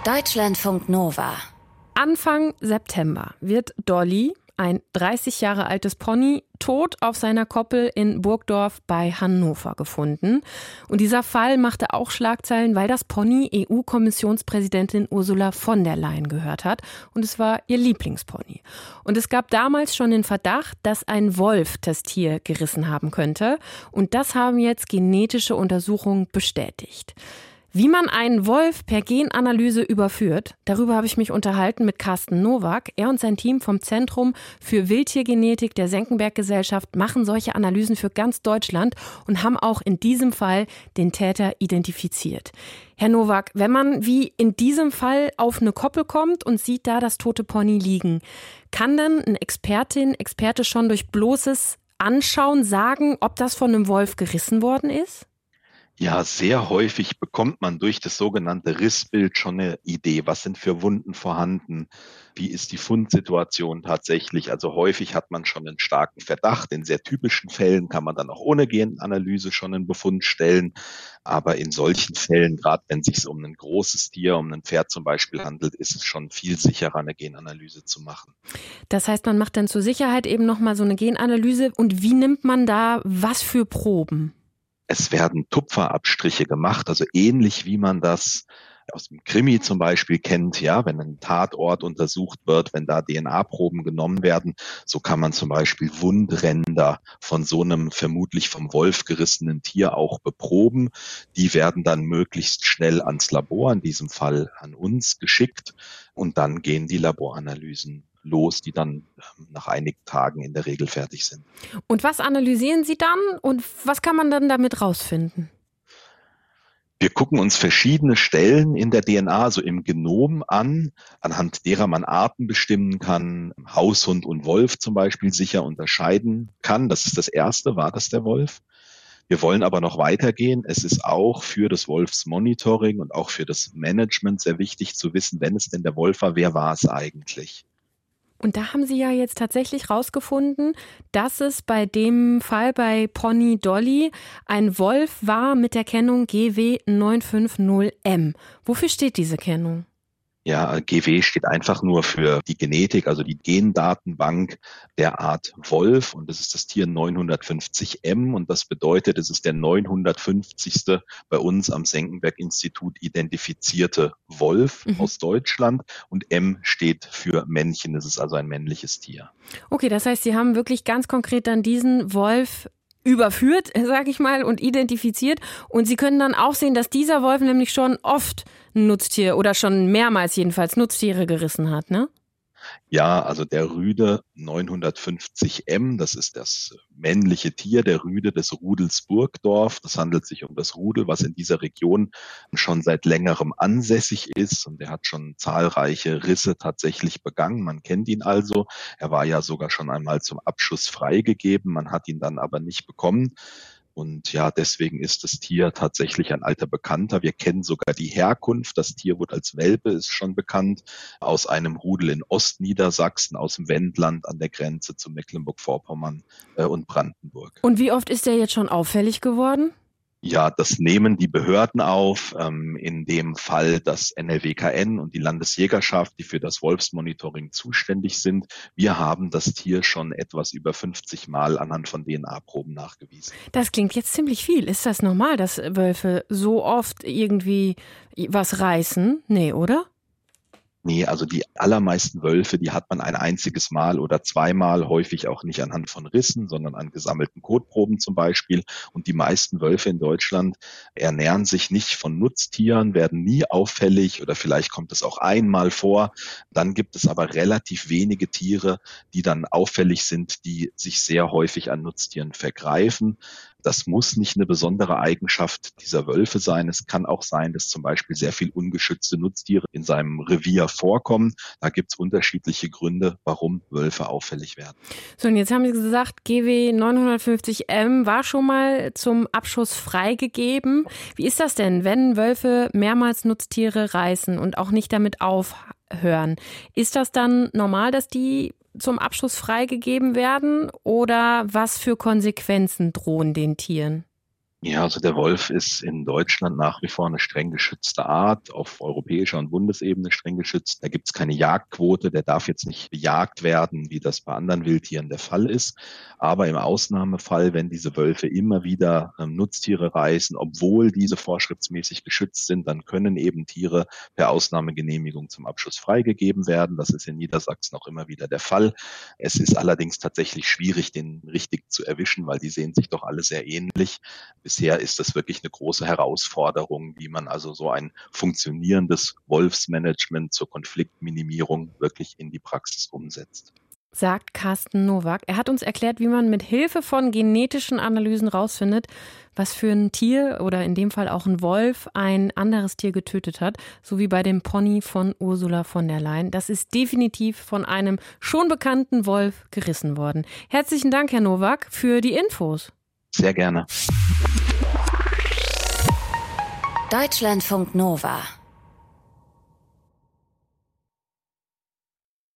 Deutschlandfunk Nova. Anfang September wird Dolly, ein 30 Jahre altes Pony, tot auf seiner Koppel in Burgdorf bei Hannover gefunden. Und dieser Fall machte auch Schlagzeilen, weil das Pony EU-Kommissionspräsidentin Ursula von der Leyen gehört hat. Und es war ihr Lieblingspony. Und es gab damals schon den Verdacht, dass ein Wolf das Tier gerissen haben könnte. Und das haben jetzt genetische Untersuchungen bestätigt. Wie man einen Wolf per Genanalyse überführt, darüber habe ich mich unterhalten mit Carsten Nowak. Er und sein Team vom Zentrum für Wildtiergenetik der Senckenberg-Gesellschaft machen solche Analysen für ganz Deutschland und haben auch in diesem Fall den Täter identifiziert. Herr Nowak, wenn man wie in diesem Fall auf eine Koppel kommt und sieht da das tote Pony liegen, kann dann eine Experte schon durch bloßes Anschauen sagen, ob das von einem Wolf gerissen worden ist? Ja, sehr häufig bekommt man durch das sogenannte Rissbild schon eine Idee. Was sind für Wunden vorhanden? Wie ist die Fundsituation tatsächlich? Also häufig hat man schon einen starken Verdacht. In sehr typischen Fällen kann man dann auch ohne Genanalyse schon einen Befund stellen. Aber in solchen Fällen, gerade wenn es sich um ein großes Tier, um ein Pferd zum Beispiel handelt, ist es schon viel sicherer, eine Genanalyse zu machen. Das heißt, man macht dann zur Sicherheit eben nochmal so eine Genanalyse. Und wie nimmt man da was für Proben? Es werden Tupferabstriche gemacht, also ähnlich wie man das aus dem Krimi zum Beispiel kennt, ja, wenn ein Tatort untersucht wird, wenn da DNA-Proben genommen werden, so kann man zum Beispiel Wundränder von so einem vermutlich vom Wolf gerissenen Tier auch beproben. Die werden dann möglichst schnell ans Labor, in diesem Fall an uns, geschickt und dann gehen die Laboranalysen los, die dann nach einigen Tagen in der Regel fertig sind. Und was analysieren Sie dann und was kann man dann damit rausfinden? Wir gucken uns verschiedene Stellen in der DNA, also im Genom an, anhand derer man Arten bestimmen kann, Haushund und Wolf zum Beispiel sicher unterscheiden kann. Das ist das Erste, war das der Wolf? Wir wollen aber noch weitergehen. Es ist auch für das Wolfsmonitoring und auch für das Management sehr wichtig zu wissen, wenn es denn der Wolf war, wer war es eigentlich? Und da haben Sie ja jetzt tatsächlich rausgefunden, dass es bei dem Fall bei Pony Dolly ein Wolf war mit der Kennung GW950M. Wofür steht diese Kennung? Ja, GW steht einfach nur für die Genetik, also die Gendatenbank der Art Wolf. Und das ist das Tier 950M. Und das bedeutet, es ist der 950. bei uns am Senckenberg-Institut identifizierte Wolf aus Deutschland. Und M steht für Männchen. Das ist also ein männliches Tier. Okay, das heißt, Sie haben wirklich ganz konkret dann diesen Wolf überführt, sage ich mal, und identifiziert. Und Sie können dann auch sehen, dass dieser Wolf nämlich schon oft ein Nutztier oder schon mehrmals jedenfalls Nutztiere gerissen hat, ne? Ja, also der Rüde 950M, das ist das männliche Tier, der Rüde des Rudels Burgdorf. Das handelt sich um das Rudel, was in dieser Region schon seit längerem ansässig ist. Und er hat schon zahlreiche Risse tatsächlich begangen. Man kennt ihn also. Er war ja sogar schon einmal zum Abschuss freigegeben. Man hat ihn dann aber nicht bekommen. Und ja, deswegen ist das Tier tatsächlich ein alter Bekannter. Wir kennen sogar die Herkunft. Das Tier wurde als Welpe, ist schon bekannt, aus einem Rudel in Ostniedersachsen, aus dem Wendland an der Grenze zu Mecklenburg-Vorpommern und Brandenburg. Und wie oft ist der jetzt schon auffällig geworden? Ja, das nehmen die Behörden auf, in dem Fall das NLWKN und die Landesjägerschaft, die für das Wolfsmonitoring zuständig sind. Wir haben das Tier schon etwas über 50 Mal anhand von DNA-Proben nachgewiesen. Das klingt jetzt ziemlich viel. Ist das normal, dass Wölfe so oft irgendwie was reißen? Nee, oder? Nee, also die allermeisten Wölfe, die hat man ein einziges Mal oder zweimal, häufig auch nicht anhand von Rissen, sondern an gesammelten Kotproben zum Beispiel. Und die meisten Wölfe in Deutschland ernähren sich nicht von Nutztieren, werden nie auffällig oder vielleicht kommt es auch einmal vor. Dann gibt es aber relativ wenige Tiere, die dann auffällig sind, die sich sehr häufig an Nutztieren vergreifen. Das muss nicht eine besondere Eigenschaft dieser Wölfe sein. Es kann auch sein, dass zum Beispiel sehr viel ungeschützte Nutztiere in seinem Revier vorkommen. Da gibt es unterschiedliche Gründe, warum Wölfe auffällig werden. So, und jetzt haben Sie gesagt, GW 950M war schon mal zum Abschuss freigegeben. Wie ist das denn, wenn Wölfe mehrmals Nutztiere reißen und auch nicht damit aufhören? Ist das dann normal, dass die zum Abschuss freigegeben werden oder was für Konsequenzen drohen den Tieren? Ja, also der Wolf ist in Deutschland nach wie vor eine streng geschützte Art, auf europäischer und Bundesebene streng geschützt. Da gibt es keine Jagdquote, der darf jetzt nicht bejagt werden, wie das bei anderen Wildtieren der Fall ist. Aber im Ausnahmefall, wenn diese Wölfe immer wieder Nutztiere reißen, obwohl diese vorschriftsmäßig geschützt sind, dann können eben Tiere per Ausnahmegenehmigung zum Abschuss freigegeben werden. Das ist in Niedersachsen auch immer wieder der Fall. Es ist allerdings tatsächlich schwierig, den richtig zu erwischen, weil die sehen sich doch alle sehr ähnlich. Bisher ist das wirklich eine große Herausforderung, wie man also so ein funktionierendes Wolfsmanagement zur Konfliktminimierung wirklich in die Praxis umsetzt. Sagt Carsten Nowak. Er hat uns erklärt, wie man mit Hilfe von genetischen Analysen rausfindet, was für ein Tier oder in dem Fall auch ein Wolf ein anderes Tier getötet hat, so wie bei dem Pony von Ursula von der Leyen. Das ist definitiv von einem schon bekannten Wolf gerissen worden. Herzlichen Dank, Herr Nowak, für die Infos. Sehr gerne. Deutschlandfunk Nova